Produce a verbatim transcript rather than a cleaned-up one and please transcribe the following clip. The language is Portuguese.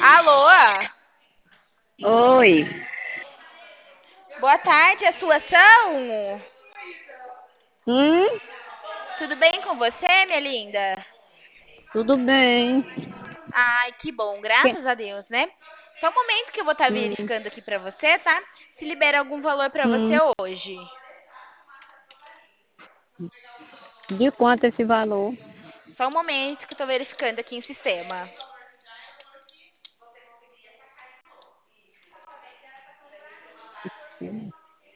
Alô? Oi, Boa tarde, é sua ação? hum, Tudo bem com você, minha linda? tudo bem? Ai, que bom, Que- graças a Deus, né? Só um momento que eu vou estar hum, verificando aqui pra você, tá? Se libera algum valor pra você hum, hoje. de quanto esse valor? Só um momento que eu tô verificando aqui em sistema.